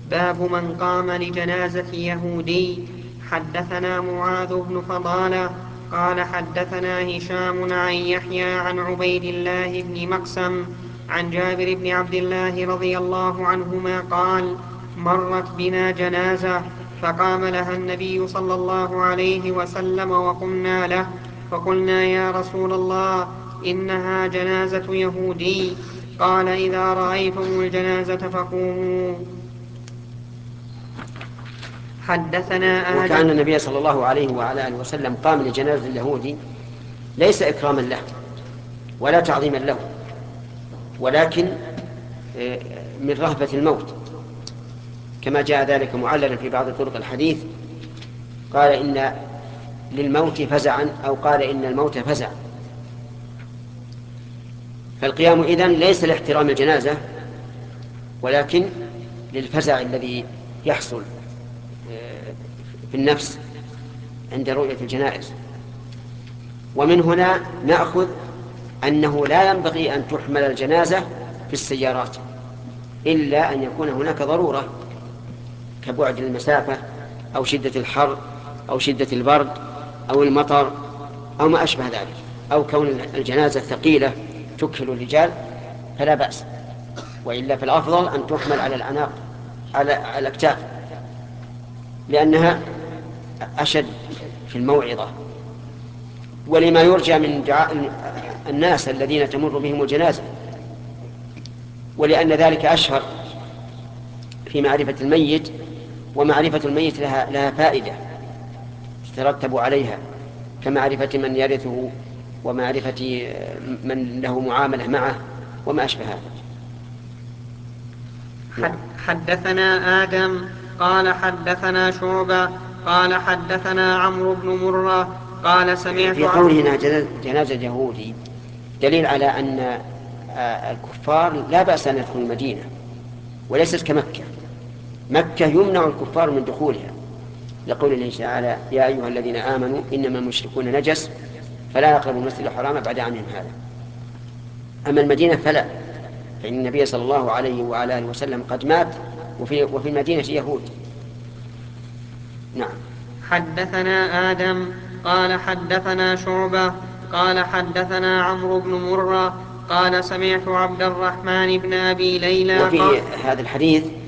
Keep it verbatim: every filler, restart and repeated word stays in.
باب من قام لجنازة يهودي. حدثنا معاذ بن فضالة قال حدثنا هشام عن يحيى عن عبيد الله بن مقسم عن جابر بن عبد الله رضي الله عنهما قال: مرت بنا جنازة فقام لها النبي صلى الله عليه وسلم وقمنا له، فقلنا: يا رسول الله، إنها جنازة يهودي. قال: إذا رأيتم الجنازة فقوموا. حدثنا آدم. وكأن النبي صلى الله عليه وعلى آله وسلم قام لجنازة اليهودي ليس إكراما له ولا تعظيما له، ولكن من رهبة الموت، كما جاء ذلك معللا في بعض طرق الحديث، قال إن للموت فزعا، أو قال إن الموت فزع. فالقيام إذن ليس لاحترام الجنازة، ولكن للفزع الذي يحصل في النفس عند رؤية الجنائز. ومن هنا نأخذ أنه لا ينبغي أن تحمل الجنازة في السيارات إلا أن يكون هناك ضرورة كبعد المسافة أو شدة الحر أو شدة البرد أو المطر أو ما أشبه ذلك، أو كون الجنازة ثقيلة تكل الرجال، فلا بأس. وإلا فالأفضل أن تحمل على الأعناق، على الأكتاف، لأنها أشد في الموعظة، ولما يرجى من دعاء الناس الذين تمر بهم الجنازة، ولأن ذلك أشهر في معرفة الميت، ومعرفة الميت لها, لها فائدة تترتب عليها، كمعرفة من يرثه ومعرفة من له معاملة معه وما أشبه هذا. نعم. حدثنا آدم قال حدثنا شعبة قال حدثنا عمرو بن مرة قال سمعت في قوله هنا جنازة يهودي دليل على أن الكفار لا بأس أن يدخلوا المدينة، وليست كمكة. مكة يمنع الكفار من دخولها، لقول الله تعالى: يا أيها الذين آمنوا إنما المشركون نجس فلا يقربوا المسجد الحرام بعد عامهم هذا. أما المدينة فلا، فإن النبي صلى الله عليه وعلى آله وسلم قد مات وفي, وفي المدينة يهود. نعم. حدثنا آدم قال حدثنا شعبة قال حدثنا عمرو بن مرة قال سمعت عبد الرحمن بن أبي ليلى قال. وفي هذا الحديث